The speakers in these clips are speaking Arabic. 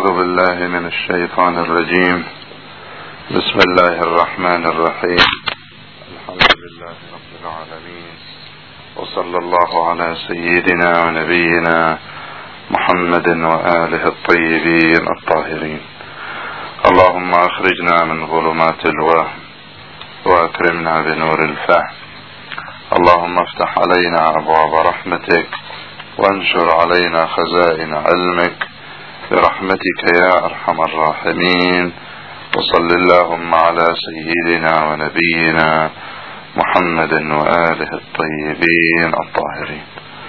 أعوذ بالله من الشيطان الرجيم. بسم الله الرحمن الرحيم. الحمد لله رب العالمين، وصلى الله على سيدنا ونبينا محمد وآله الطيبين الطاهرين. اللهم أخرجنا من ظلمات الوهم وأكرمنا بنور الفهم. اللهم افتح علينا أبواب رحمتك وانشر علينا خزائن علمك برحمتك يا أرحم الراحمين. وصل اللهم على سيدنا ونبينا محمد وآله الطيبين الطاهرين.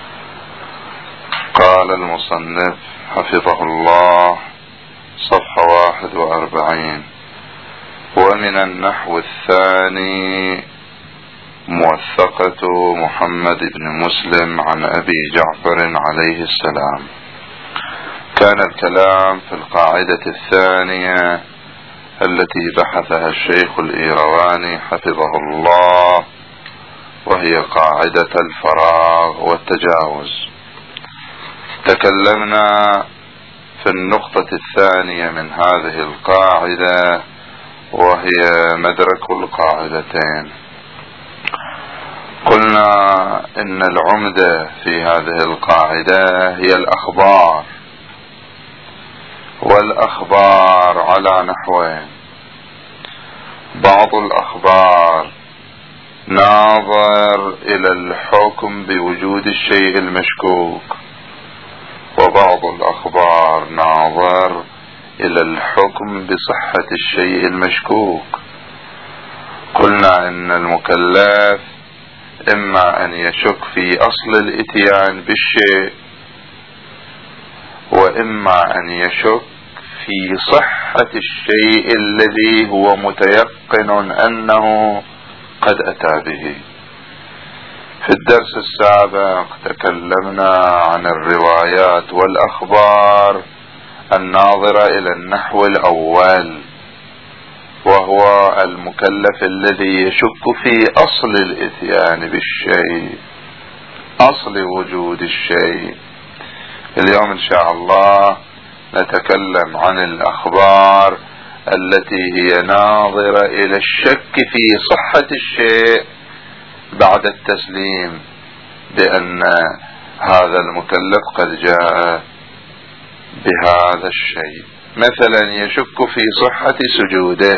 قال المصنف حفظه الله صفحة 41: ومن النحو الثاني موثقة محمد بن مسلم عن أبي جعفر عليه السلام. كان الكلام في القاعدة الثانية التي بحثها الشيخ الإيرواني حفظه الله، وهي قاعدة الفراغ والتجاوز. تكلمنا في النقطة الثانية من هذه القاعدة، وهي مدرك القاعدتين. قلنا إن العمدة في هذه القاعدة هي الأخبار، والأخبار على نحوين: بعض الأخبار ناظر إلى الحكم بوجود الشيء المشكوك، وبعض الأخبار ناظر إلى الحكم بصحة الشيء المشكوك. قلنا إن المكلف إما أن يشك في أصل الإتيان بالشيء، وإما أن يشك في صحة الشيء الذي هو متيقن أنه قد أتى به. في الدرس السابق تكلمنا عن الروايات والأخبار الناظرة إلى النحو الأول، وهو المكلف الذي يشك في أصل الإتيان بالشيء، أصل وجود الشيء. اليوم إن شاء الله نتكلم عن الأخبار التي هي ناظرة إلى الشك في صحة الشيء بعد التسليم بأن هذا المكلف قد جاء بهذا الشيء. مثلا يشك في صحة سجوده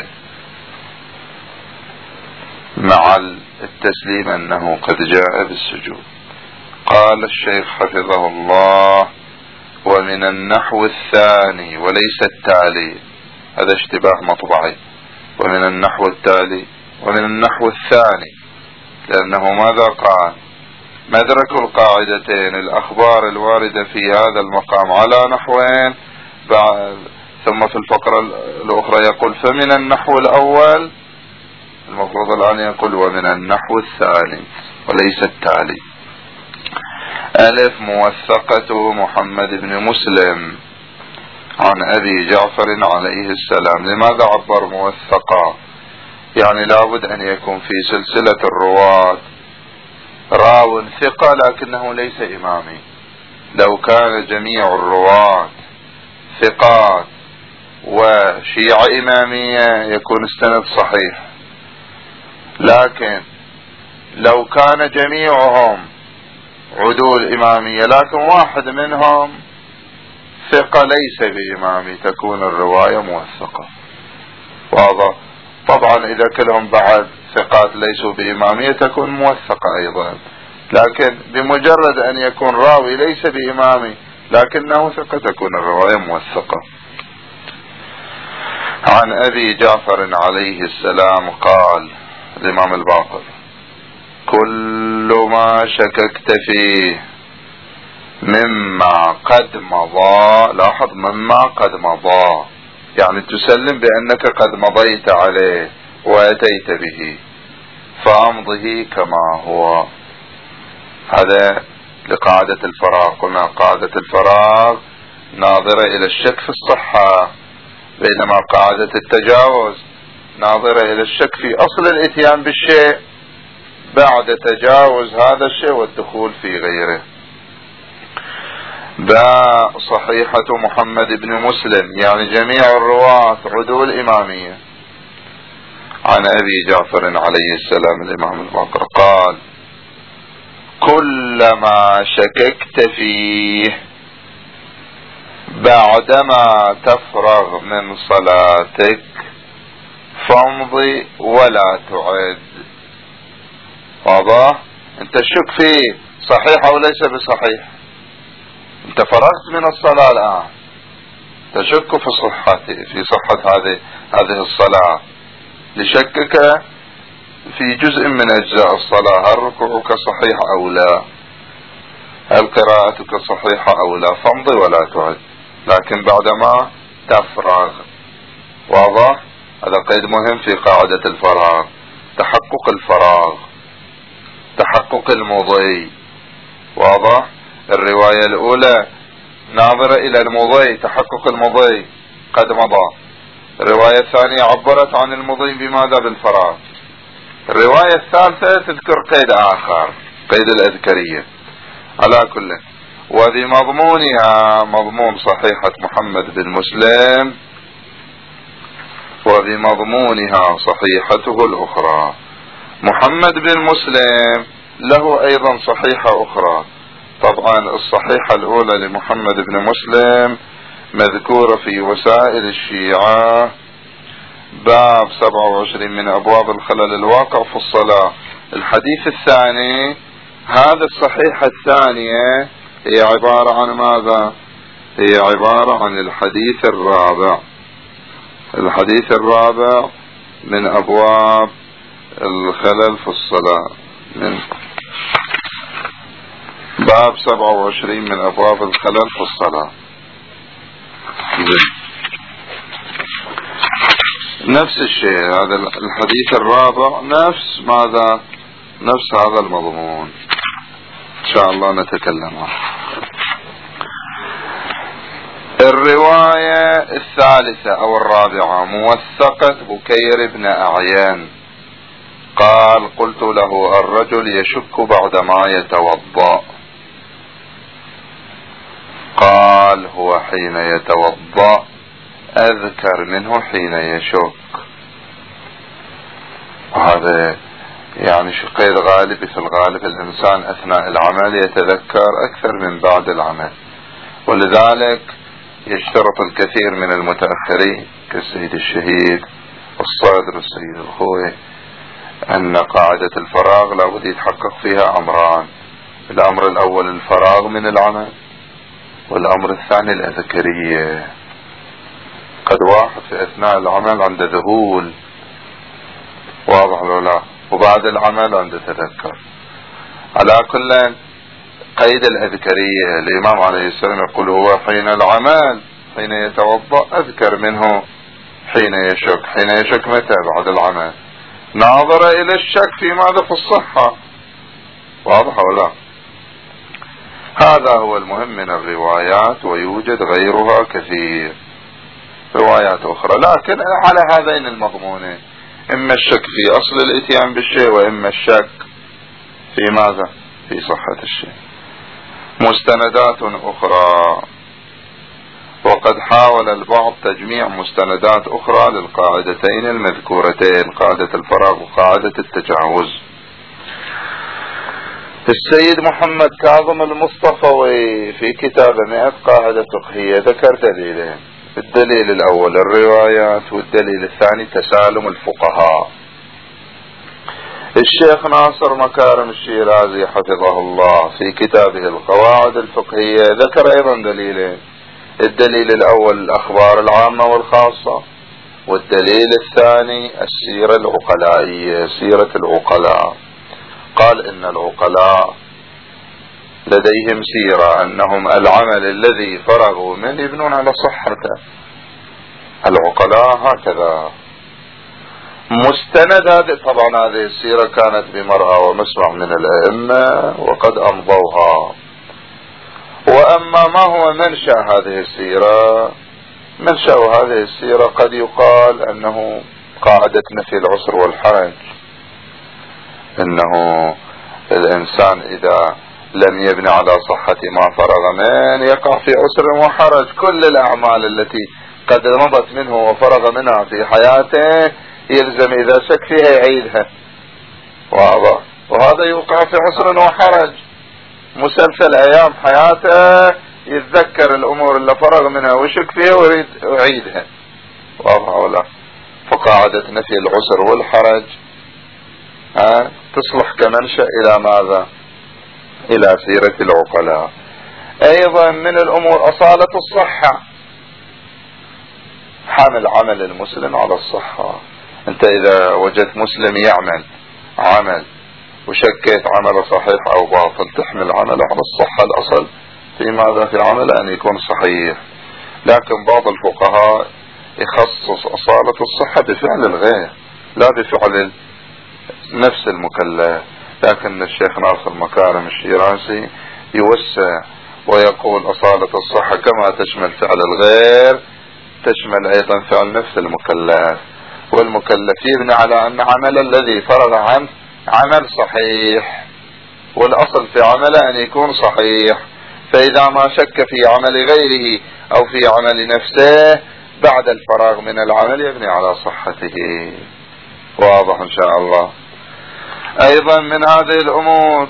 مع التسليم أنه قد جاء بالسجود. قال الشيخ حفظه الله: ومن النحو الثاني وليس التالي. هذا اشتباه مطبعي. ومن النحو التالي ومن النحو الثاني، لأنه ماذا قال؟ مدرك القاعدتين الأخبار الواردة في هذا المقام على نحوين، ثم في الفقرة الأخرى يقول فمن النحو الأول. المفروض الآن يقول ومن النحو الثاني وليس التالي. ألف: موثقة محمد بن مسلم عن أبي جعفر عليه السلام. لماذا عبر موثقة؟ يعني لابد أن يكون في سلسلة الرواة راو ثقة لكنه ليس إمامي. لو كان جميع الرواة ثقات وشيعة إمامية يكون السند صحيح، لكن لو كان جميعهم عدول إمامية لكن واحد منهم ثقة ليس بإمامي تكون الرواية موثقة. واضح؟ طبعا إذا كلهم بعد ثقات ليسوا بإمامية تكون موثقة أيضا، لكن بمجرد أن يكون راوي ليس بإمامي لكنه ثقة تكون الرواية موثقة. عن أبي جعفر عليه السلام قال الإمام الباقر: كل ما شككت فيه مما قد مضى. لاحظ: مما قد مضى، يعني تسلم بأنك قد مضيت عليه وأتيت به، فأمضه كما هو. هذا لقاعدة الفراغ. قلنا قاعدة الفراغ ناظرة إلى الشك في الصحة، بينما قاعدة التجاوز ناظرة إلى الشك في أصل الإتيان بالشيء بعد تجاوز هذا الشيء والدخول في غيره. باء صحيحة محمد بن مسلم، يعني جميع الرواة عدول إمامية، عن أبي جعفر عليه السلام الإمام الباقر قال: كلما شككت فيه بعدما تفرغ من صلاتك فامضي ولا تعد. واضح؟ انت تشك فيه صحيح او ليس بصحيح، انت فرغت من الصلاة الآن، تشك في صحة هذه الصلاة، لشكك في جزء من أجزاء الصلاة، هل ركوعك صحيح أو لا، هل قراءتك صحيحة أو لا، فامضي ولا تعد، لكن بعدما تفرغ. واضح؟ هذا قيد مهم في قاعدة الفراغ، تحقق الفراغ، تحقق المضي. واضح؟ الرواية الأولى ناظرة إلى المضي، تحقق المضي قد مضى. الرواية الثانية عبرت عن المضي بماذا؟ بالفراغ. الرواية الثالثة تذكر قيد آخر، قيد الأذكرية. على كل، وبمضمونها مضمون صحيحة محمد بن مسلم، وبمضمونها صحيحته الأخرى. محمد بن مسلم له أيضا صحيحة أخرى. طبعا الصحيحة الأولى لمحمد بن مسلم مذكورة في وسائل الشيعة، باب 27 من أبواب الخلل الواقع في الصلاة. الحديث الثاني، هذا الصحيحة الثانية هي عبارة عن ماذا؟ هي عبارة عن الحديث الرابع، الحديث الرابع من أبواب الخلل في الصلاة، من باب 27 من أبواب الخلل في الصلاة. نفس الشيء، هذا الحديث الرابع نفس ماذا؟ نفس هذا المضمون، إن شاء الله نتكلم عنه. الرواية الثالثة أو الرابعة موثقة بكير بن أعيان قال: قلت له الرجل يشك بعدما يتوضأ، قال: هو حين يتوضأ أذكر منه حين يشك. وهذا يعني قيد غالب، في الغالب الإنسان أثناء العمل يتذكر أكثر من بعد العمل، ولذلك يشترط الكثير من المتأخرين كالسيد الشهيد والصادر والسيد الخوي أن قاعدة الفراغ لابد يتحقق فيها أمران: الأمر الأول الفراغ من العمل، والأمر الثاني الأذكرية. قد واحد في أثناء العمل عنده ذهول، واضح ولا لا، وبعد العمل عنده تذكر. على كل، قيد الأذكرية الإمام عليه السلام يقول: هو حين العمل حين يتوضأ أذكر منه حين يشك. حين يشك متى؟ بعد العمل، ناظر إلى الشك في ماذا؟ في الصحة. واضح ولا؟ هذا هو المهم من الروايات، ويوجد غيرها كثير روايات أخرى، لكن على هذين المضمونين: إما الشك في أصل الاتيان بالشيء، وإما الشك في ماذا؟ في صحة الشيء. مستندات أخرى، وقد حاول البعض تجميع مستندات أخرى للقاعدتين المذكورتين، قاعدة الفراغ وقاعدة التجاوز. السيد محمد كاظم المصطفوي في كتاب 100 قاعدة فقهية ذكر دليلين: الدليل الأول الروايات، والدليل الثاني تسالم الفقهاء. الشيخ ناصر مكارم الشيرازي حفظه الله في كتابه القواعد الفقهية ذكر أيضا دليلين: الدليل الأول الأخبار العامة والخاصة، والدليل الثاني السيرة العقلائية، سيرة العقلاء. قال: إن العقلاء لديهم سيرة أنهم العمل الذي فرغوا منه يبنون على صحته، العقلاء هكذا. مستند هذه، طبعا هذه السيرة كانت بمرأى ومسمع من الأئمة وقد أمضوها. وأما ما هو منشأ هذه السيرة؟ منشأ هذه السيرة قد يقال أنه قاعدة نفي العسر والحرج، أنه الإنسان إذا لم يبني على صحة ما فرغ منه يقع في عسر وحرج. كل الأعمال التي قد مضت منه وفرغ منها في حياته يلزم إذا شك فيها يعيدها، واضح؟ وهذا يوقع في عسر وحرج. مسلسل أيام حياته يتذكر الأمور اللي فرغ منها وشك فيها ويريد يعيدها، واضح ولا؟ فقاعدة نفي العسر والحرج تصلح كمنشأ إلى ماذا؟ إلى سيرة العقلاء. أيضا من الأمور أصالة الصحة، حمل عمل المسلم على الصحة. أنت إذا وجدت مسلم يعمل عمل وشكيت عمله صحيح أو باطل تحمل عمله على الصحة. الأصل في ماذا؟ في عمل أن يكون صحيح. لكن بعض الفقهاء يخصص أصالة الصحة بفعل الغير لا بفعل نفس المكلف. لكن الشيخ ناصر مكارم الشيرازي يوسع ويقول أصالة الصحة كما تشمل فعل الغير تشمل أيضا فعل نفس المكلف، والمكلف يبني على أن عمل الذي فرغ عنه عمل صحيح، والأصل في عمله أن يكون صحيح. فإذا ما شك في عمل غيره أو في عمل نفسه بعد الفراغ من العمل يبني على صحته. واضح إن شاء الله. أيضا من هذه الأمور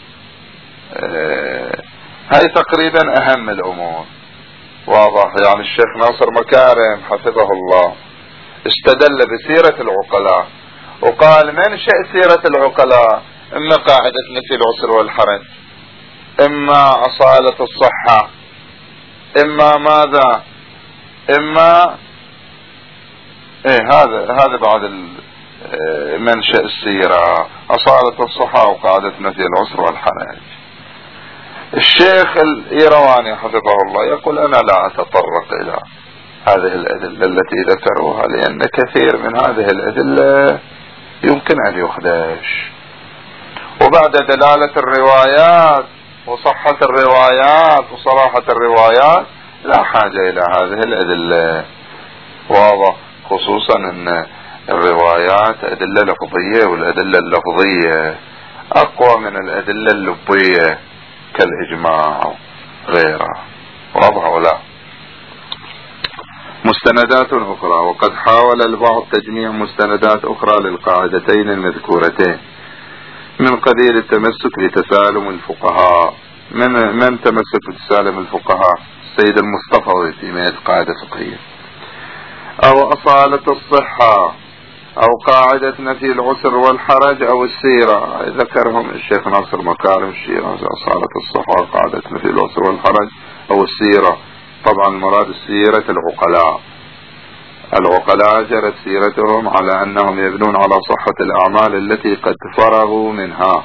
هاي تقريبا أهم الأمور، واضح؟ يعني الشيخ ناصر مكارم حفظه الله استدل بسيرة العقلاء وقال منشأ سيرة العقلاء إما قاعدة نفي العسر والحرج، إما أصالة الصحة، إما ماذا؟ إما هذا بعد منشأ السيرة أصالة الصحة وقاعدة نفي العسر والحرج. الشيخ الإيرواني حفظه الله يقول أنا لا أتطرق إلى هذه الأدلة التي ذكروها لأن كثير من هذه الأدلة يمكن أن يخدش، وبعد دلالة الروايات وصحة الروايات وصراحة الروايات لا حاجة إلى هذه الأدلة. واضح؟ خصوصا أن الروايات أدلة لفظية والأدلة اللفظية أقوى من الأدلة اللبية كالإجماع غيرها. واضح ولا؟ مستندات أخرى. وقد حاول البعض تجميع مستندات أخرى للقاعدتين المذكورتين من قبيل التمسك بتسالم الفقهاء. من تمسك بتسالم الفقهاء؟ السيد المصطفى في 100 قاعدة فقهية، أو أصالة الصحة، أو قاعدة نفي العسر والحرج، أو السيرة. ذكرهم الشيخ ناصر مكارم الشيرازي أصالة الصحة وقاعدة نفي العسر والحرج أو السيرة. طبعا المراد السيرة العقلاء جرت سيرتهم على أنهم يبنون على صحة الأعمال التي قد فرغوا منها.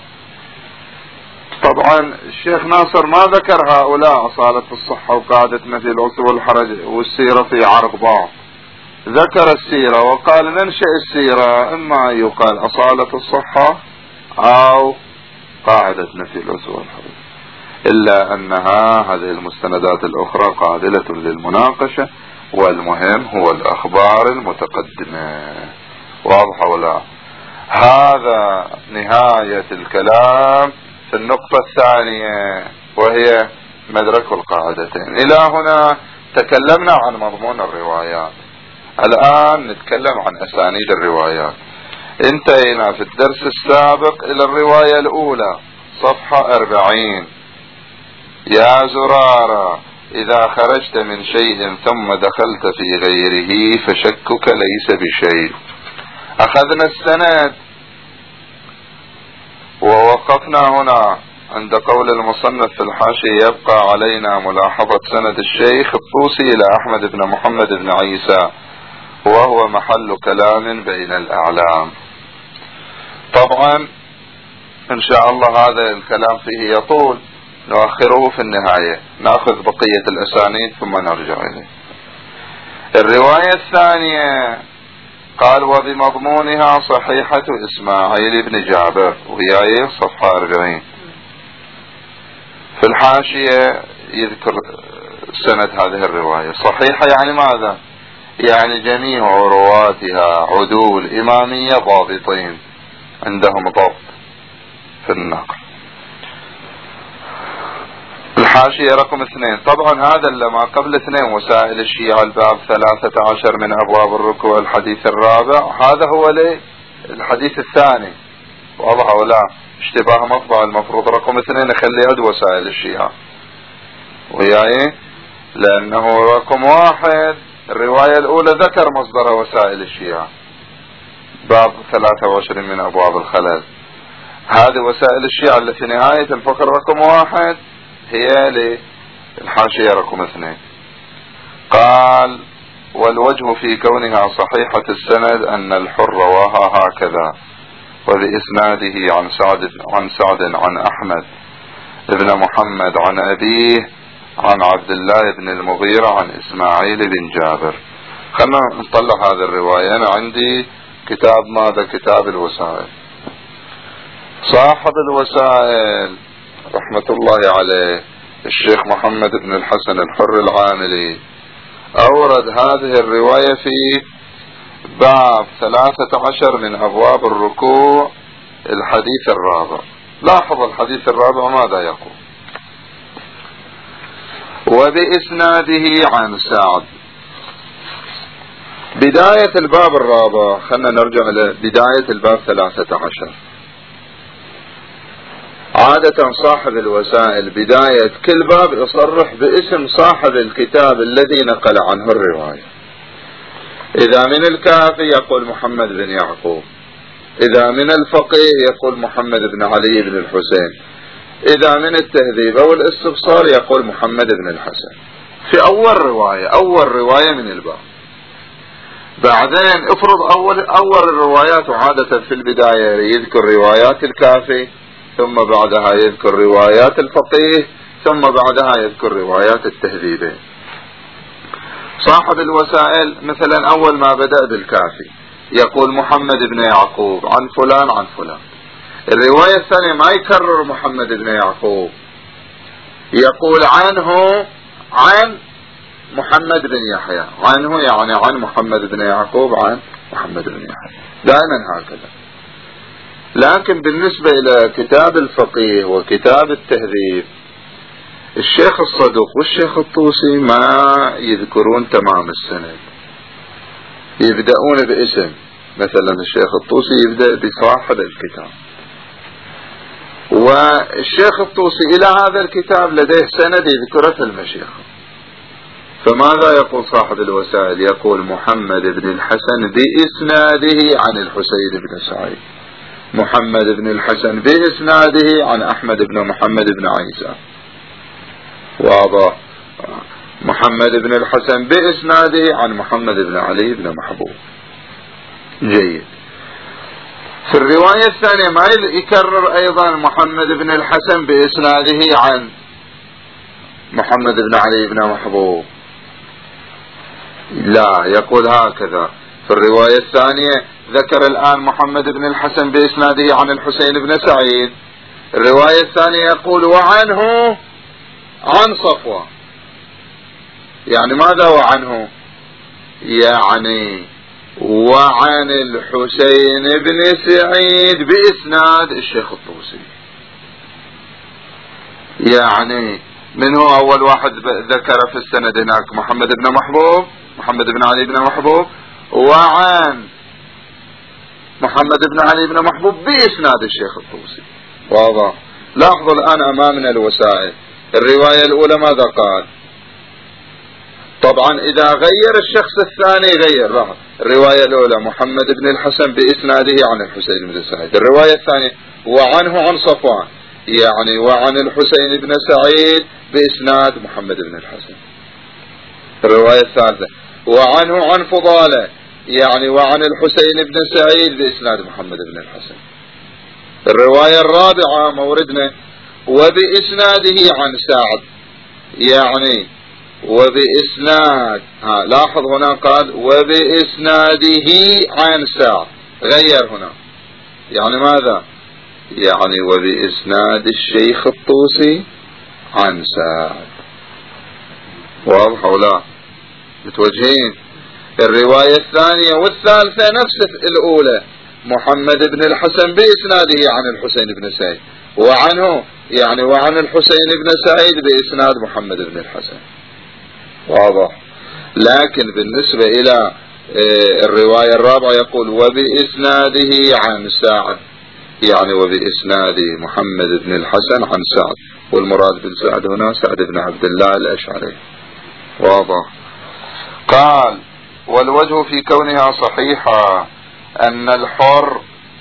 طبعا الشيخ ناصر ما ذكر هؤلاء أصالة الصحة وقاعدة نفي العسر والحرج والسيرة في عرض بعض، ذكر السيرة وقال منشأ السيرة إما أن يقال أصالة الصحة أو قاعدة نفي العسر والحرج، إلا أنها هذه المستندات الأخرى قابلة للمناقشة، والمهم هو الأخبار المتقدمة. واضح ولا؟ هذا نهاية الكلام في النقطة الثانية وهي مدرك القاعدتين. إلى هنا تكلمنا عن مضمون الروايات، الآن نتكلم عن أسانيد الروايات. انتهينا في الدرس السابق إلى الرواية الأولى صفحة 40. يا زرارة إذا خرجت من شيء ثم دخلت في غيره فشكك ليس بشيء. أخذنا السند ووقفنا هنا عند قول المصنف في الحاشية يبقى علينا ملاحظة سند الشيخ الطوسي إلى أحمد بن محمد بن عيسى وهو محل كلام بين الأعلام. طبعا إن شاء الله هذا الكلام فيه يطول، نؤخره في النهاية، نأخذ بقية الأسانيد ثم نرجع إليه. الرواية الثانية قال وبمضمونها صحيحة إسماعيل بن جابر، وهي صفحة 40. في الحاشية يذكر سند هذه الرواية. صحيحة يعني ماذا؟ يعني جميع رواتها عدول إمامية ضابطين عندهم ضبط في النقل. حاشية رقم 2. طبعا هذا اللي ما قبل 2 وسائل الشيعة الباب 13 من أبواب الركوع الحديث الرابع، هذا هو الحديث الثاني. واضح ولا اشتباه مطبع؟ المفروض رقم 2 يخلي عد وسائل الشيعة وياي، لأنه رقم 1 الرواية الأولى ذكر مصدر وسائل الشيعة باب 23 من أبواب الخلل. هذه وسائل الشيعة التي في نهاية الفقر رقم 1 هي للحاشية رقم 2. قال: والوجه في كونها صحيحة السند أن الحر رواها هكذا وبإسناده عن سعد عن أحمد بن محمد عن أبيه عن عبد الله بن المغيرة عن إسماعيل بن جابر. خلنا نطلع هذه الرواية. أنا عندي كتاب ماذا؟ كتاب الوسائل. صاحب الوسائل رحمة الله عليه الشيخ محمد بن الحسن الحر العاملي أورد هذه الرواية في باب 13 من أبواب الركوع الحديث الرابع. لاحظ الحديث الرابع ماذا يقول: وبإسناده عن سعد. بداية الباب الرابع، خلنا نرجع لبداية الباب 13. عادة صاحب الوسائل بداية كل باب يصرح باسم صاحب الكتاب الذي نقل عنه الرواية. إذا من الكافي يقول محمد بن يعقوب، إذا من الفقيه يقول محمد بن علي بن الحسين، إذا من التهذيب أو الاستبصار يقول محمد بن الحسن في أول رواية من الباب. بعدين افرض أول الروايات، وعادة في البداية يذكر روايات الكافي، ثم بعدها يذكر روايات الفقيه، ثم بعدها يذكر روايات التهذيبين. صاحب الوسائل مثلا أول ما بدأ بالكافي يقول محمد بن يعقوب عن فلان عن فلان. الرواية الثانية ما يكرر محمد بن يعقوب، يقول عنه عن محمد بن يحيى، عنه يعني عن محمد بن يعقوب عن محمد بن يحيى، دائما هكذا. لكن بالنسبة إلى كتاب الفقيه وكتاب التهذيب، الشيخ الصدوق والشيخ الطوسي ما يذكرون تمام السند، يبدأون باسم. مثلا الشيخ الطوسي يبدأ بصاحب الكتاب، والشيخ الطوسي إلى هذا الكتاب لديه سند يذكره المشيخة. فماذا يقول صاحب الوسائل؟ يقول محمد بن الحسن بإسناده عن الحسين بن سعيد، محمد بن الحسن بإسناده عن أحمد بن محمد بن عيسى. واضح؟ محمد بن الحسن بإسناده عن محمد بن علي بن محبوب. جيد. في الرواية الثانية ما يكرر أيضا محمد بن الحسن بإسناده عن محمد بن علي بن محبوب، لا، يقول هكذا. في الرواية الثانية ذكر الآن محمد بن الحسن بإسناده عن الحسين بن سعيد. الرواية الثانية يقول وعنه عن صفوان. يعني ماذا وعنه؟ يعني وعن الحسين بن سعيد بإسناد الشيخ الطوسي. يعني من هو أول واحد ذكر في السند هناك؟ محمد بن محبوب، محمد بن علي بن محبوب، وعن محمد بن علي بن محبوب بإسناد الشيخ الطوسي. واضح؟ لاحظوا الآن أمامنا الوسائل. الرواية الأولى ماذا قال؟ طبعا إذا غير الشخص الثاني غير. لاحظ الرواية الأولى محمد بن الحسن بإسناده عن الحسين بن سعيد. الرواية الثانية وعنه عن صفوان، يعني وعن الحسين بن سعيد بإسناد محمد بن الحسن. الرواية الثالثة وعنه عن فضالة، يعني وعن الحسين بن سعيد بإسناد محمد بن الحسن. الرواية الرابعة موردنا وبإسناده عن سعد، يعني وبإسناد، لاحظ هنا قال وبإسناده عن سعد، غير هنا. يعني ماذا؟ يعني وبإسناد الشيخ الطوسي عن سعد. واضح ولا؟ متوجهين؟ الرواية الثانية والثالثة نفس الأولى، محمد بن الحسن بإسناده عن الحسين بن سعيد، وعنه يعني وعن الحسين بن سعيد بإسناد محمد بن الحسن، واضح. لكن بالنسبة إلى الرواية الرابعة يقول وبإسناده عن سعد، يعني وبإسناد محمد بن الحسن عن سعد، والمراد بالسعد هنا سعد بن عبد الله الأشعري، واضح. قال والوجه في كونها صحيحة أن الحر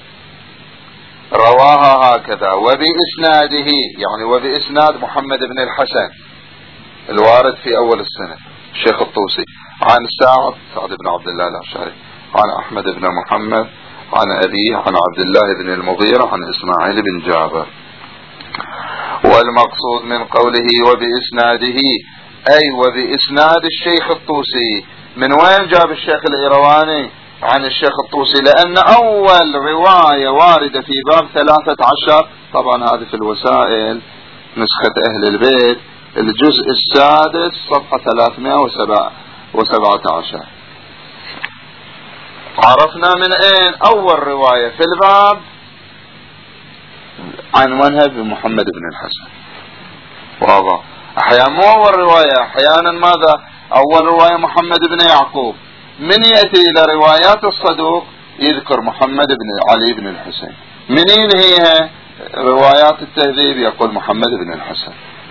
رواها هكذا وبإسناده، يعني وبإسناد محمد بن الحسن الوارد في أول السنة الشيخ الطوسي عن سعد بن عبد الله الأشعري عن أحمد بن محمد عن أبيه عن عبد الله بن المغيرة عن إسماعيل بن جابر. والمقصود من قوله وبإسناده أي وبإسناد الشيخ الطوسي. من وين جاب الشيخ الإيرواني عن الشيخ الطوسي؟ لأن أول رواية واردة في باب 13، طبعا هذه في الوسائل نسخة أهل البيت الجزء السادس صفحة 317. عرفنا من اين اول رواية في الباب عنوانها بمحمد بن الحسن، واضح. احيانا مو اول رواية، احيانا ماذا اول رواية محمد بن يعقوب، من يأتي الى روايات الصدوق يذكر محمد بن علي بن الحسين، من ينهيها روايات التهذيب يقول محمد بن الحسن.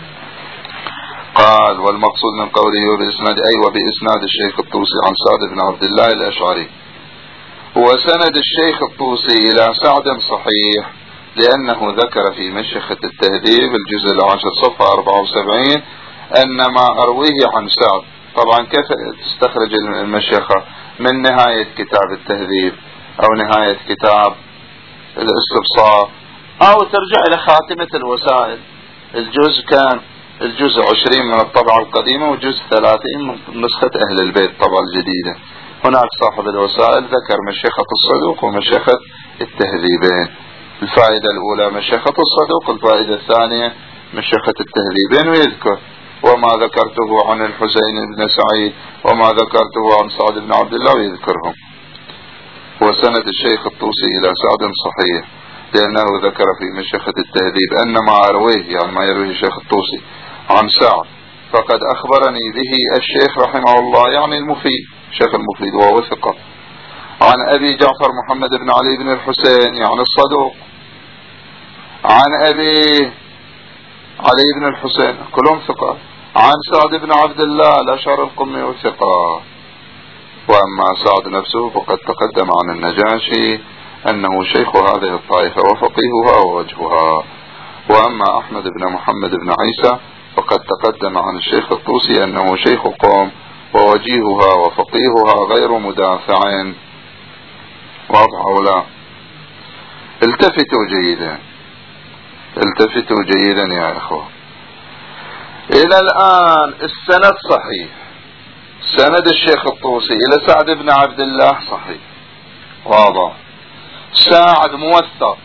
قال والمقصود من قوله وبإسناد أي وبإسناد الشيخ الطوسي عن سعد بن عبد الله الأشعري. وسند الشيخ الطوسي إلى سعد صحيح، لأنه ذكر في مشيخة التهذيب الجزء 10 صفحة 74 أن ما أرويه عن سعد. طبعا كيف تستخرج المشيخة؟ من نهاية كتاب التهذيب أو نهاية كتاب الاستبصار، أو ترجع إلى خاتمة الوسائل، الجزء كان الجزء 20 من الطبعة القديمة وجزء 30 من نسخة أهل البيت الطبعة الجديدة. هناك صاحب الوسائل ذكر مشيخة الصدوق ومشيخة التهذيبين، الفائدة الأولى مشيخة الصدوق، الفائدة الثانية مشيخة التهذيبين، ويذكر وما ذكرته عن الحسين بن سعيد وما ذكرته عن سعد بن عبد الله ويذكرهم. وسند الشيخ الطوسي إلى سعد صحيح، لأنه ذكر في مشيخة التهذيب أن ما أرويه يعني ما يرويه الشيخ الطوسي عن سعد فقد أخبرني به الشيخ رحمه الله، يعني المفيد الشيخ المفيد وهو ثقة، عن أبي جعفر محمد بن علي بن الحسين يعني الصدوق، عن أبي علي بن الحسين كلهم ثقة، عن سعد بن عبد الله الأشعري القمي والثقة. وأما سعد نفسه فقد تقدم عن النجاشي أنه شيخ هذه الطائفة وفقيهها ووجهها. وأما أحمد بن محمد بن عيسى فقد تقدم عن الشيخ الطوسي أنه شيخ قوم ووجيهها وفقيهها غير مدافع. واضح أو لا؟ التفتوا جيدا، التفتوا جيدا يا إخوة. إلى الآن السند صحيح، سند الشيخ الطوسي إلى سعد بن عبد الله صحيح، واضح. سعد موثق،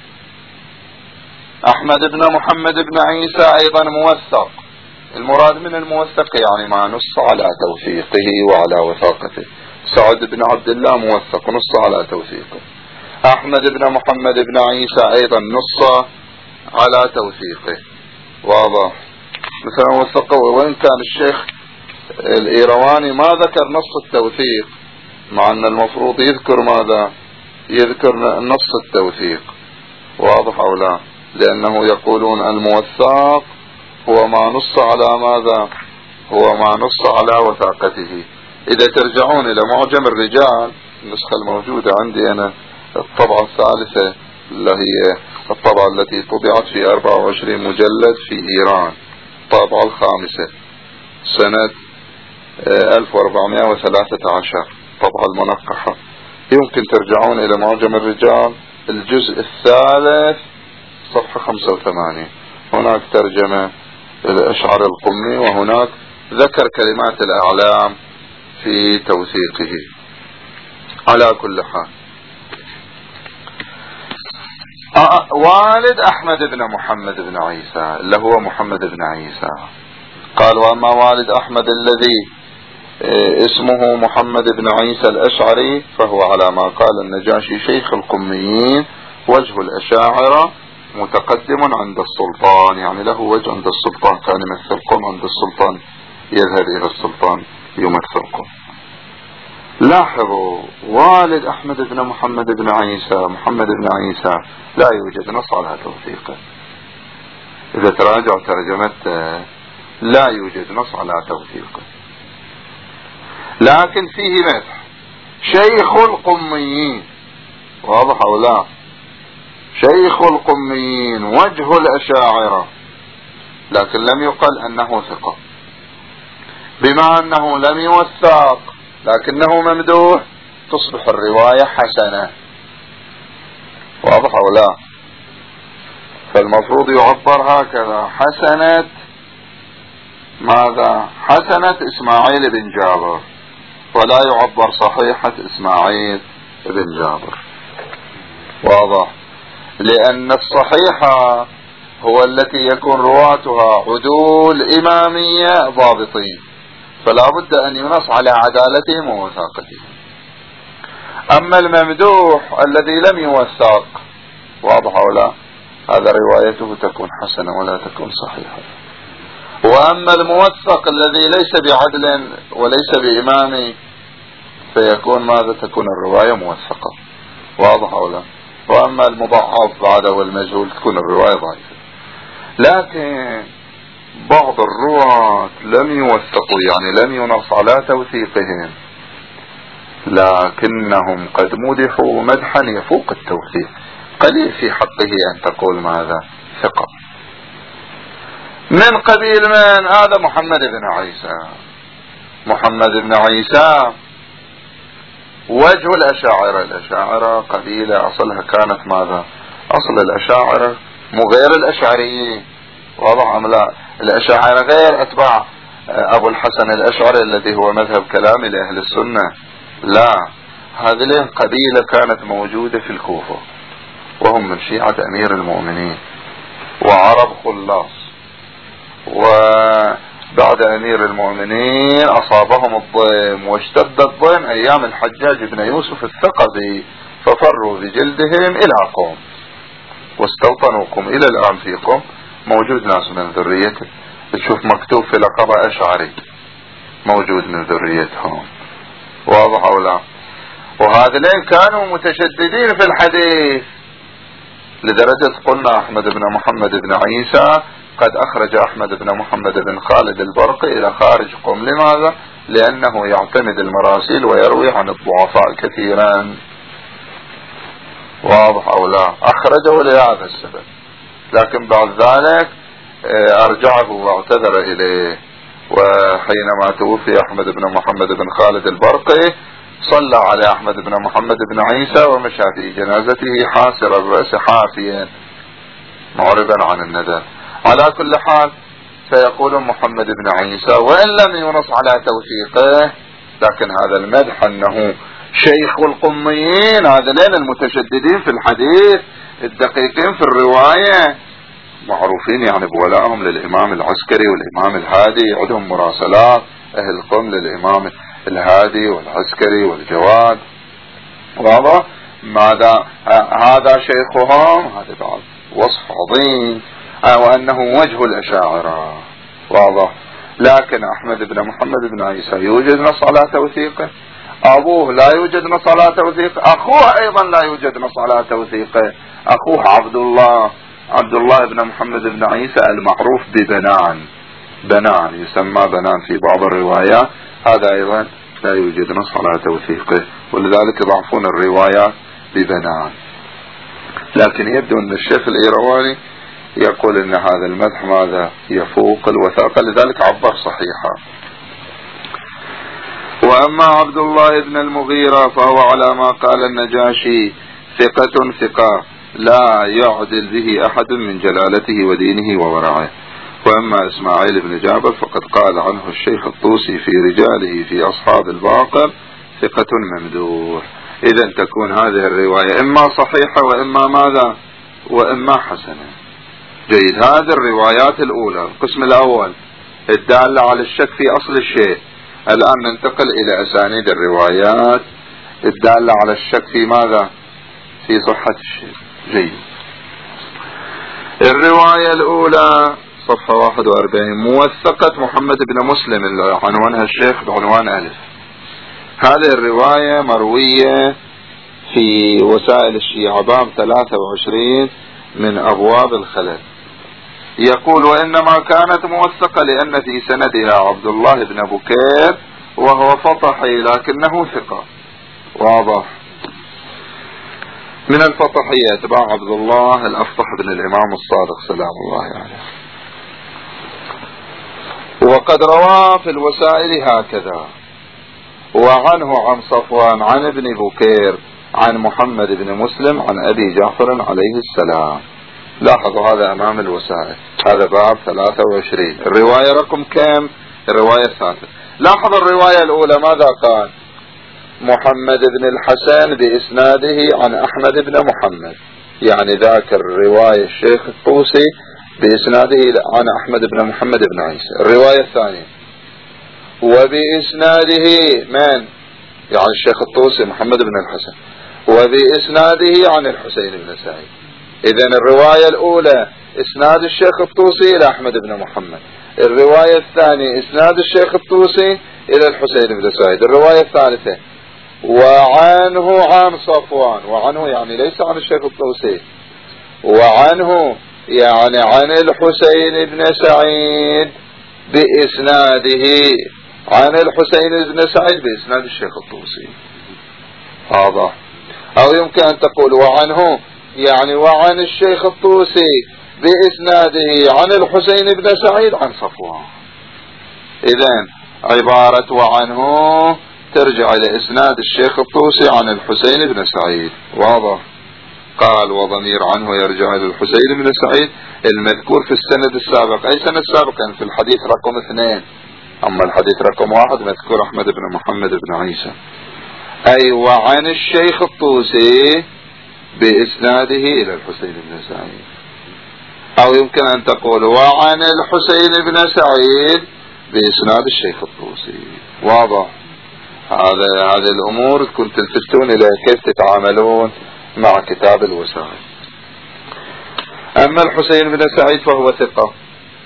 أحمد بن محمد بن عيسى أيضا موثق. المراد من الموثق يعني ما نص على توثيقه وعلى وثاقته. سعد بن عبد الله موثق نص على توثيقه، أحمد بن محمد بن عيسى أيضا نص على توثيقه، واضح. مثلا وثقه، وإن كان الشيخ الإيرواني ما ذكر نص التوثيق، مع أن المفروض يذكر ماذا؟ يذكر نص التوثيق، واضح أو لا؟ لأنه يقولون الموثق هو ما نص على ماذا؟ هو ما نص على وثاقته. إذا ترجعون إلى معجم الرجال النسخة الموجودة عندي أنا الطبعة الثالثة اللي هي الطبعة التي طبعت في 24 مجلد في إيران، الطبعة الخامسة سنة 1413 طبعة المنقحة، يمكن ترجعون إلى معجم الرجال الجزء الثالث صفحة 85، هناك ترجمة الأشعري القمي وهناك ذكر كلمات الأعلام في توثيقه. على كل حال والد أحمد بن محمد بن عيسى اللي هو محمد بن عيسى قال وأما والد أحمد الذي اسمه محمد بن عيسى الأشعري فهو على ما قال النجاشي شيخ القميين وجه الأشاعرة متقدم عند السلطان، يعني له وجه عند السلطان، كان يمثلكم عند السلطان، يذهب إلى السلطان يمثلكم. لاحظوا والد أحمد بن محمد بن عيسى، محمد بن عيسى، لا يوجد نص على توثيقه. إذا تراجع ترجمته لا يوجد نص على توثيقه، لكن فيه مدح شيخ القميين، واضح أو لا؟ شيخ القميين وجه الأشاعرة، لكن لم يقل أنه ثقة، بما أنه لم يوثق لكنه ممدوح تصبح الرواية حسنة، واضح أو لا؟ فالمفروض يعبر هكذا: حسنة ماذا؟ حسنة إسماعيل بن جابر، ولا يعبر صحيحة إسماعيل بن جابر، واضح؟ لأن الصحيحة هو التي يكون رواتها عدول إمامية ضابطين، فلا بد أن ينص على عدالتهم ووثاقتهم. أما الممدوح الذي لم يوثق، واضح أو لا؟ هذا روايته تكون حسنة ولا تكون صحيحة. وأما الموثق الذي ليس بعدل وليس بإمامي فيكون ماذا؟ تكون الرواية موثقة، واضح أو لا؟ وأما المضاعف بعده والمجهول تكون الرواية ضعيفة. لكن بعض الرواة لم يوثقوا، يعني لم ينص على توثيقهم، لكنهم قد مدحوا مدحا يفوق التوثيق، قليل في حقه أن تقول ماذا؟ ثقة. من قبيل من؟ هذا محمد بن عيسى. محمد بن عيسى وجه الأشاعرة. الأشاعرة قبيلة أصلها كانت ماذا؟ أصل الأشاعرة مو غير الأشعريين، واضح أم لا؟ الأشاعرة غير أتباع أبو الحسن الأشعري الذي هو مذهب كلامي لأهل السنة، لا، هذه قبيلة كانت موجودة في الكوفة، وهم من شيعة أمير المؤمنين وعرب خلاص، وبعد أمير المؤمنين أصابهم الضيم، واشتد الضيم أيام الحجاج بن يوسف الثقفي، ففروا بجلدهم إلى قوم واستوطنوا قوم. إلى الآن في قوم موجود ناس من ذريته، تشوف مكتوب في لقب أشعري موجود من ذريتهم، واضح أو لا؟ وهذين كانوا متشددين في الحديث، لدرجة قلنا أحمد بن محمد بن عيسى قد أخرج أحمد بن محمد بن خالد البرقي إلى خارج قم. لماذا؟ لأنه يعتمد المراسيل ويروي عن الضعفاء كثيرا، واضح أو لا؟ أخرجه لهذا السبب، لكن بعد ذلك أرجعه واعتذر إليه. وحينما توفي أحمد بن محمد بن خالد البرقي صلى على أحمد بن محمد بن عيسى ومشى في جنازته حاسر الرأس حافيا معربا عن الندى. على كل حال سيقول محمد بن عيسى وإن لم ينص على توثيقه، لكن هذا المدح أنه شيخ القميين، هذين المتشددين في الحديث الدقيقين في الرواية معروفين يعني بولائهم للإمام العسكري والإمام الهادي، عندهم مراسلات أهل القم للإمام الهادي والعسكري والجواد، واضح؟ ماذا هذا شيخهم، هذا بعض وصف عظيم، وأنه وجه الأشاعرة، واضح؟ لكن أحمد بن محمد بن عيسى يوجد نص على توثيقه، أبوه لا يوجد نص على توثيقه، أخوه أيضا لا يوجد نص على توثيقه، أخوه عبد الله بن محمد بن عيسى المعروف بنان يسمى بنان في بعض الروايات، هذا أيضا لا يوجد نص على توثيقه، ولذلك يضعفون الروايات ببنان. لكن يبدو أن الشيخ الإيرواني يقول أن هذا المدح ماذا؟ يفوق الوثاقة، لذلك عبر صحيحا. وأما عبد الله بن المغيرة فهو على ما قال النجاشي ثقة لا يعدل به أحد من جلالته ودينه وورعه. وأما إسماعيل بن جابر فقد قال عنه الشيخ الطوسي في رجاله في أصحاب الباقر ثقة ممدوح. إذن تكون هذه الرواية إما صحيحة وإما ماذا؟ وإما حسنة. جيد. هذه الروايات الأولى القسم الأول الدالة على الشك في أصل الشيء. الآن ننتقل إلى أسانيد الروايات الدالة على الشك في ماذا؟ في صحة الشيء. جيد. الرواية الأولى صفحة 41 موثقة محمد بن مسلم اللي عنوانها الشيخ بعنوان ألف. هذه الرواية مروية في وسائل الشيعة باب 23 من أبواب الخلل. يقول وإنما كانت موثقة لأن في سندها عبد الله بن بكير وهو فطحي لكنه ثقة. واضح. من الفطحية تبع عبد الله الأفطح بن الإمام الصادق سلام الله عليه. وقد روى في الوسائل هكذا: وعنه عن صفوان عن ابن بكير عن محمد بن مسلم عن أبي جعفر عليه السلام. لاحظوا هذا أمام الوسائل، هذا باب 23. الرواية رقم كم؟ الرواية الثالثة. لاحظ الرواية الأولى ماذا قال؟ محمد بن الحسن بإسناده عن أحمد بن محمد، يعني ذاكر الرواية الشيخ الطوسي بإسناده عن أحمد بن محمد بن عيسى. الرواية الثانية وبإسناده من؟ يعني الشيخ الطوسي محمد بن الحسن وبإسناده عن الحسين بن سعيد. إذن الرواية الأولى إسناد الشيخ الطوسي إلى أحمد بن محمد، الرواية الثانية إسناد الشيخ الطوسي إلى الحسين بن سعيد. الرواية الثالثة وعنه عن صفوان، وعنه يعني ليس عن الشيخ الطوسي، وعنه يعني عن الحسين بن سعيد بإسناده عن الحسين بن سعيد بإسناد الشيخ الطوسي. هذا. أو يمكن أن تقول وعنه يعني وعن الشيخ الطوسي بإسناده عن الحسين بن سعيد عن صفوان. إذن عبارة وعنه ترجع إلى إسناد الشيخ الطوسي عن الحسين بن سعيد. واضح. قال وضمير عنه يرجع إلى الحسين بن سعيد المذكور في السند السابق. أي سند سابق؟ يعني في الحديث رقم 2. أما الحديث رقم 1 مذكور أحمد بن محمد بن عيسى. أي وعن الشيخ الطوسي بإسناده إلى الحسين بن سعيد. أو يمكن أن تقول وعن الحسين بن سعيد بإسناد الشيخ الطوسي. واضح. هذه الأمور كنت تلفتون إلى كيف تتعاملون مع كتاب الوسائل. أما الحسين بن سعيد فهو ثقة،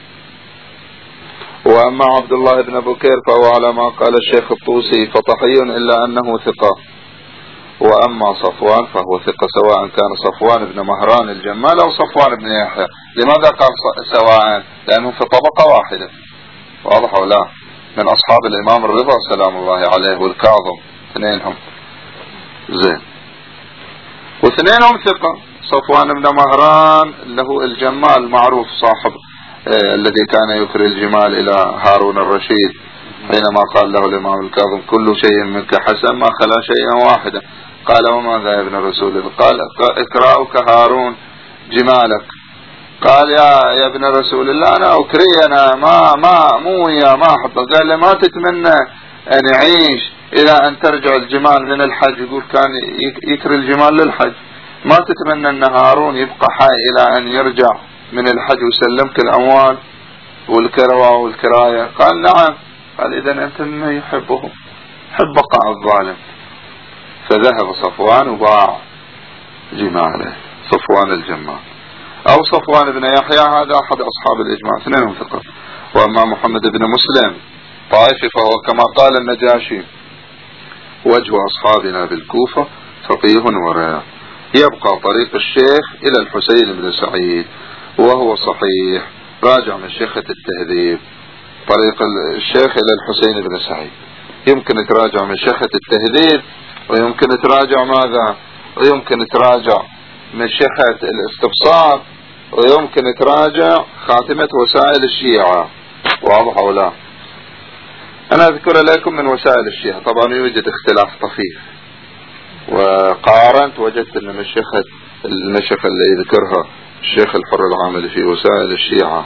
وأما عبد الله بن بكير فهو على ما قال الشيخ الطوسي فطحي إلا أنه ثقة، وأما صفوان فهو ثقة سواء كان صفوان بن مهران الجمال أو صفوان بن يحيى. لماذا قال سواء؟ لأنه في طبقة واحدة. واضح أو لا؟ من أصحاب الإمام الرضا سلام الله عليه والكاظم، اثنينهم زين، واثنينهم ثقة. صفوان بن مهران له الجمال معروف صاحب الذي كان يكري الجمال إلى هارون الرشيد حينما قال له الإمام الكاظم كل شيء منك حسن ما خلا شيئا واحدا. قال وماذا يا ابن الرسول؟ قال اكراؤك هارون جمالك. قال يا ابن رسول الله أنا أكري، أنا مو ما أحب. قال له ما تتمنى أن يعيش إلى أن ترجع الجمال من الحج؟ يقول كان يكري الجمال للحج. ما تتمنى أن هارون يبقى حي إلى أن يرجع من الحج وسلمك الأموال والكروة والكراية؟ قال نعم. قال إذن أنت من يحبه؟ حب بقاء الظالم. فذهب صفوان وباع جماله، صفوان الجمال. أو صفوان بن يحيى هذا أحد أصحاب الإجماع، اثنينهم ثقة. وأما محمد بن مسلم طائفي فهو كما قال النجاشي وجه أصحابنا بالكوفة فقيه ورع. يبقى طريق الشيخ إلى الحسين بن سعيد وهو صحيح. راجع من شيخة التهذيب طريق الشيخ إلى الحسين بن سعيد. يمكن تراجع من شيخة التهذيب، ويمكن تراجع ماذا؟ ويمكن تراجع من شيخة الاستبصار، ويمكن تراجع خاتمة وسائل الشيعة. واضح أو لا؟ أنا أذكر لكم من وسائل الشيعة. طبعا يوجد اختلاف طفيف، وقارنت وجدت أن المشيخة اللي يذكرها الشيخ الحر العامل في وسائل الشيعة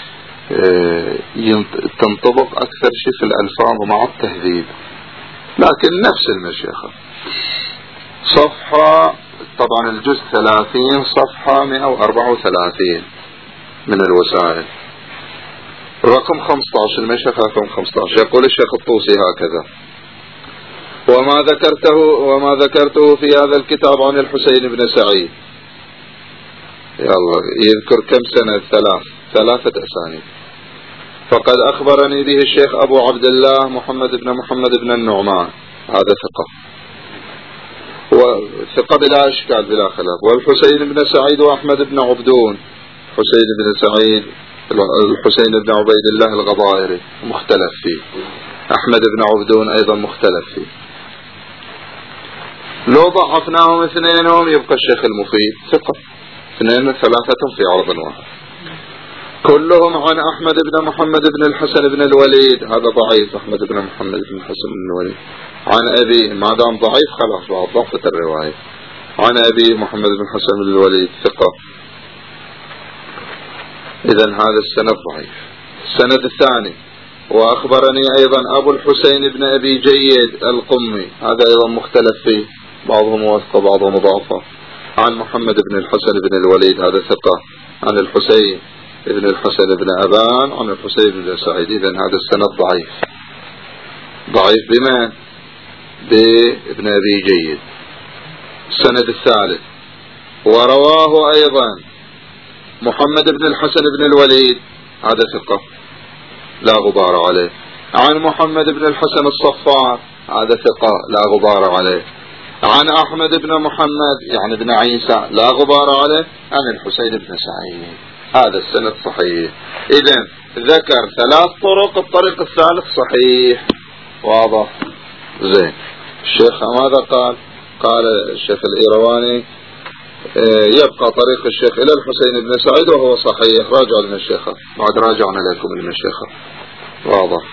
تنطبق أكثر شيء في الألفاظ مع التهذيب، لكن نفس المشيخة. صفحة طبعا الجزء 30 صفحة 134 من الوسائل رقم 15. المشيخة رقم 15 يقول الشيخ الطوسي هكذا: وما ذكرته في هذا الكتاب عن الحسين بن سعيد. يلا يذكر كم سند؟ ثلاثة أسانيد. فقد أخبرني به الشيخ أبو عبد الله محمد بن النعمان، هذا ثقة، وثقة بلا إشكال بلا خلاف. والحسين بن سعيد وأحمد بن عبدون، حسين بن سعيد الحسين بن عبيد الله الغضائري مختلف فيه، أحمد بن عبدون أيضا مختلف فيه. لو ضعفناهم اثنينهم يبقى الشيخ المفيد ثقة، اثنين ثلاثة في عرض واحد. كلهم عن أحمد بن محمد بن الحسن بن الوليد، هذا ضعيف، أحمد بن محمد بن الحسن بن الوليد. عن أبي، ما دام ضعيف خلاص ضعفت الرواية. عن أبي محمد بن الحسن بن الوليد ثقة. إذن هذا السند ضعيف. السند الثاني: وأخبرني أيضا أبو الحسين بن أبي جيد القمي، هذا أيضا مختلف فيه، بعضهم وثقة بعضهم ضعفة. عن محمد بن الحسن بن الوليد، هذا ثقة. عن الحسين ابن الحسن بن أبان عن الحسين بن سعيد. إذن هذا السند ضعيف. ضعيف بمن؟ بابن أبي جيد. السند الثالث: ورواه أيضا محمد بن الحسن بن الوليد، هذا ثقة لا غبار عليه. عن محمد بن الحسن الصفار، هذا ثقة لا غبار عليه. عن أحمد بن محمد يعني بن عيسى لا غبار عليه. عن الحسين بن سعيد، هذا السند صحيح. إذن ذكر 3 طرق، الطريق الثالث صحيح. واضح؟ زين. الشيخ ماذا قال؟ قال الشيخ الإيرواني يبقى طريق الشيخ إلى الحسين بن سعيد وهو صحيح. راجع لنا الشيخ، بعد راجعنا لكم لنا الشيخ. واضح؟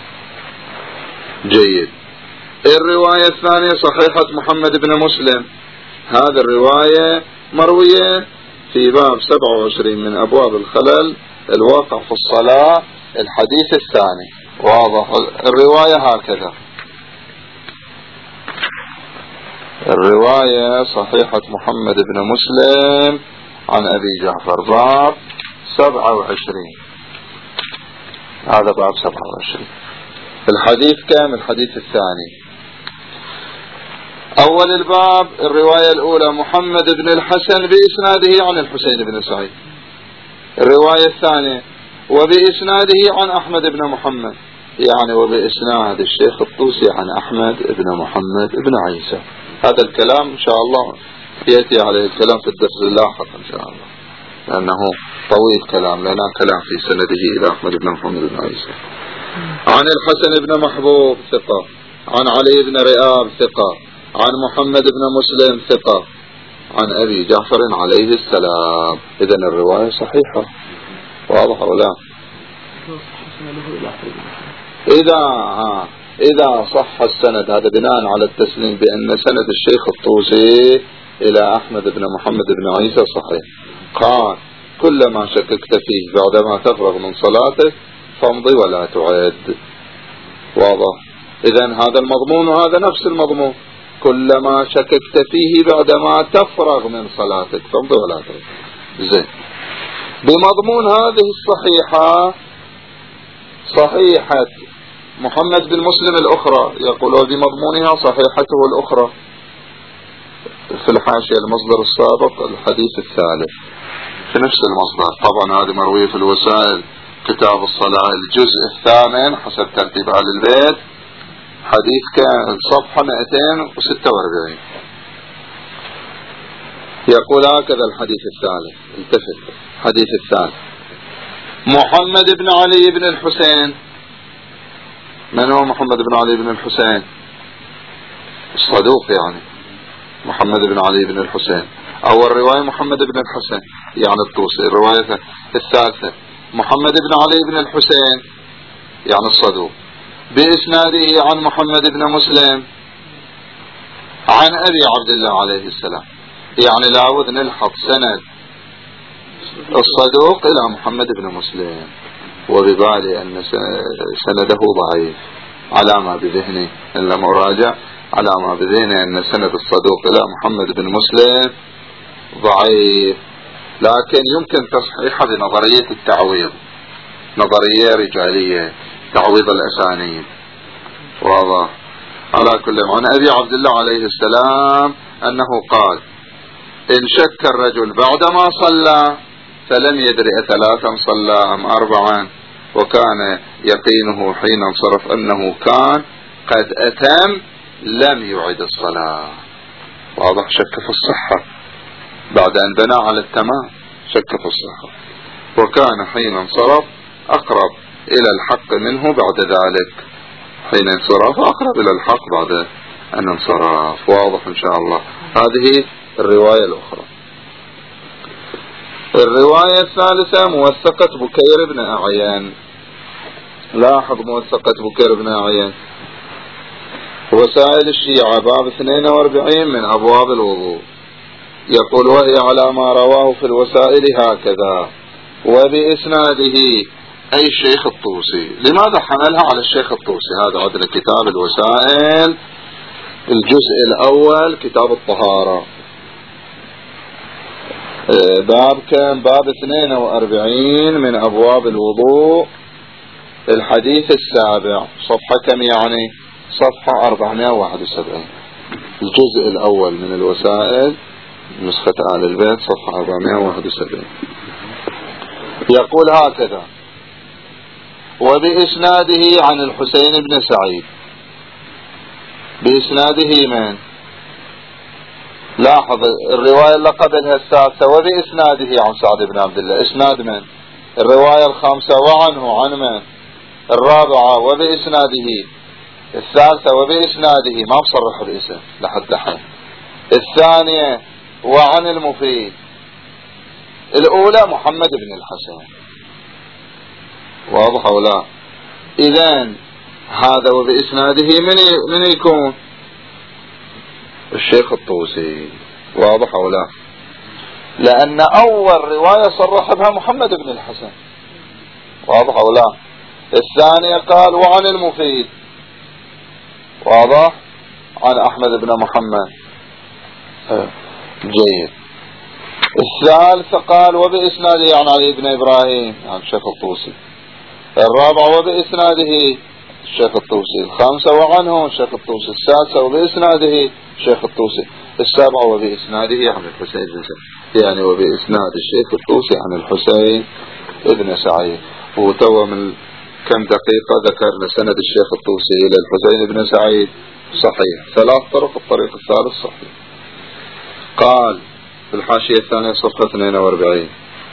جيد. الرواية الثانية صحيحة محمد بن مسلم، هذا الرواية مروية في باب 27 من أبواب الخلل الواقع في الصلاة، الحديث الثاني. واضح؟ الرواية هكذا، الرواية صحيحة محمد بن مسلم عن أبي جعفر، باب 27، هذا باب 27. الحديث كم؟ الحديث الثاني. أول الباب الرواية الأولى محمد بن الحسن بإسناده عن الحسين بن سعيد. الرواية الثانية وبإسناده عن أحمد بن محمد، يعني وبإسناد الشيخ الطوسي عن أحمد بن محمد بن عيسى. هذا الكلام إن شاء الله يأتي عليه الكلام في الدرس اللاحق إن شاء الله، لأنه طويل كلام، لنا كلام في سنده إلى أحمد بن محمد بن عيسى. عن الحسن بن محبوب ثقة. عن علي بن رئاب ثقة. عن محمد بن مسلم ثقة. عن أبي جعفر عليه السلام. إذن الرواية صحيحة. واضح ولا؟ إذا صح السند، هذا بناء على التسليم بأن سند الشيخ الطوسي إلى أحمد بن محمد بن عيسى صحيح. قال: كلما شككت فيه بعدما تفرغ من صلاتك فامضي ولا تعد. واضح؟ إذن هذا المضمون وهذا نفس المضمون، كلما شككت فيه بعدما تفرغ من صلاتك فامضي ولا تعد. زين. بمضمون هذه الصحيحة، صحيحة محمد بن مسلم الأخرى، يقول بمضمونها صحيحته الأخرى في الحاشية المصدر السابق الحديث الثالث في نفس المصدر. طبعا هذه مروية في الوسائل، كتاب الصلاة الجزء الثامن حسب ترتيب أهل البيت، حديث كان صفحة 246. يقول هكذا الحديث الثالث، التفت، الحديث الثالث: محمد بن علي بن الحسين. من هو محمد بن علي بن الحسين؟ الصدوق يعني، محمد بن علي بن الحسين. أول رواية محمد بن الحسن يعني الطوسي. الرواية الثالثة محمد بن علي بن الحسين يعني الصدوق، بإسناده عن محمد بن مسلم عن أبي عبد الله عليه السلام. يعني لابد نلحق سند الصدوق إلى محمد بن مسلم، وببالي أن سنده ضعيف على ما بذهني إن لم أراجع، على ما بذهني أن سند الصدوق إلى محمد بن مسلم ضعيف، لكن يمكن تصحيحه بنظرية التعويض، نظرية رجالية، تعويض الأسانيد. واضح؟ على كل. عن أبي عبد الله عليه السلام أنه قال: إن شك الرجل بعدما صلى فلم يدري أثلاثا صلى أم أربعا، وكان يقينه حين انصرف أنه كان قد أتم، لم يعد الصلاة. واضح؟ شك في الصحة بعد أن بنى على التمام، شك في الصحة، وكان حين انصرف أقرب إلى الحق منه بعد ذلك، حين انصرف أقرب إلى الحق بعد أن انصرف. واضح إن شاء الله. هذه الرواية الأخرى. الرواية الثالثة موثقة بكير بن أعين. لاحظ موثقة بكير بن أعين، وسائل الشيعة باب 42 من أبواب الوضوء. يقول: وهي على ما رواه في الوسائل هكذا وبإسناده، أي الشيخ الطوسي. لماذا حملها على الشيخ الطوسي؟ هذا عندنا كتاب الوسائل الجزء الأول كتاب الطهارة، باب كان باب 42 من أبواب الوضوء، الحديث السابع، صفحة كم يعني؟ صفحة 471، الجزء الأول من الوسائل، نسخة آل البيت، صفحة 471. يقول هكذا: وبإسناده عن الحسين بن سعيد. بإسناده من؟ لاحظ الرواية اللي قبلها السادسة وبإسناده عن سعد بن عبد الله، إسناد من؟ الرواية الخامسة وعنه عن من؟ الرابعة وبإسناده، الثالثة وبإسناده، ما بصرح الاسم لحد الحين، الثانية وعن المفيد، الأولى محمد بن الحسن. واضح ولا؟ إذن هذا وبإسناده من يكون؟ الشيخ الطوسي. واضح ولا؟ لأن أول رواية صرح بها محمد بن الحسن. واضح ولا؟ الثانية قال وعن المفيد، واضح، عن أحمد بن محمد. جيد. الثالثة قال وبإسناده عن علي بن إبراهيم عن الشيخ الطوسي. الرابعة وبإسناده الشيخ الطوسي. الخامسة وعنه الشيخ الطوسي. السادسة وبإسناده الشيخ الطوسي. السابعة وبإسناده عن الحسين بن سعيد، يعني وبإسناد الشيخ الطوسي عن الحسين بن سعيد. وتو من كم دقيقة ذكرنا سند الشيخ الطوسي إلى الحسين بن سعيد صحيح، 3 طرق، الطريق الثالث صحيح. قال في الحاشية الثانية صفحة 42: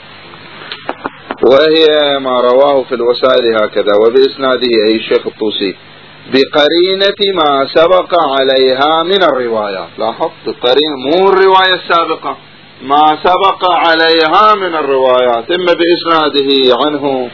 وهي ما رواه في الوسائل هكذا وبإسناده، أي الشيخ الطوسي، بقرينة ما سبق عليها من الروايات. لاحظ بقرينة، مو الرواية السابقة، ما سبق عليها من الروايات، إما بإسناده عنه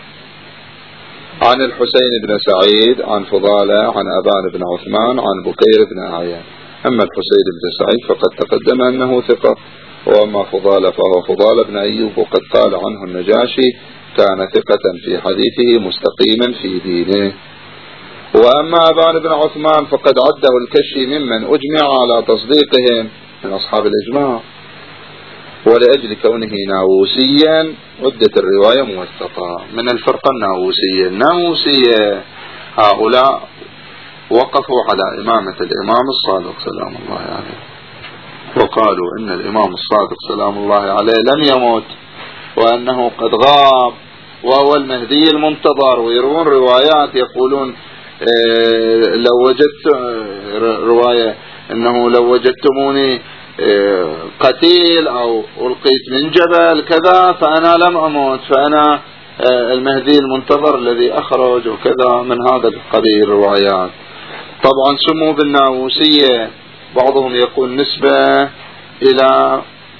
عن الحسين بن سعيد عن فضالة عن أبان بن عثمان عن بكير بن أعين. أما الحسين بن سعيد فقد تقدم أنه ثقة، وأما فضالة فهو فضالة بن أيوب، وقد قال عنه النجاشي كان ثقة في حديثه مستقيما في دينه. وأما أبان بن عثمان فقد عده الكشي ممن أجمع على تصديقهم من أصحاب الإجماع، ولأجل كونه ناووسيا عدت الرواية موثقة من الفرقة الناووسية. الناووسية هؤلاء وقفوا على إمامة الإمام الصادق سلام الله عليه، وقالوا إن الإمام الصادق سلام الله عليه لم يمت، وأنه قد غاب، وهو المهدي المنتظر. ويروون روايات يقولون لو وجدت رواية أنه لو وجدتموني قتيل أو ألقيت من جبل كذا فأنا لم أموت، فأنا المهدي المنتظر الذي أخرج وكذا، من هذا القبيل الروايات. طبعا سموا بالناووسية، بعضهم يقول نسبة إلى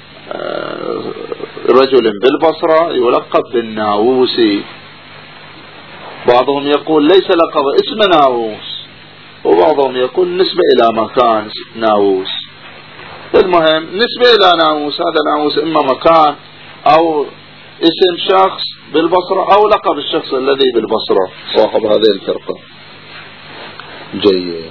رجل بالبصرة يلقب بالناووسي، بعضهم يقول ليس لقب، اسم ناووس، وبعضهم يقول نسبة إلى مكان ناووس. المهم نسبة إلى ناووس، هذا ناووس إما مكان أو اسم شخص بالبصرة أو لقب الشخص الذي بالبصرة صاحب هذه الفرقة. جيد.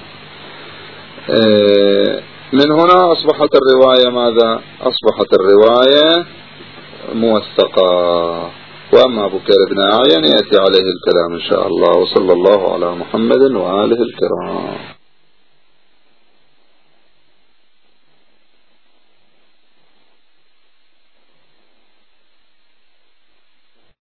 من هنا أصبحت الرواية ماذا؟ أصبحت الرواية موثقة. وأما بكير بن أعين يأتي عليه الكلام إن شاء الله. وصلى الله على محمد وآله الكرام.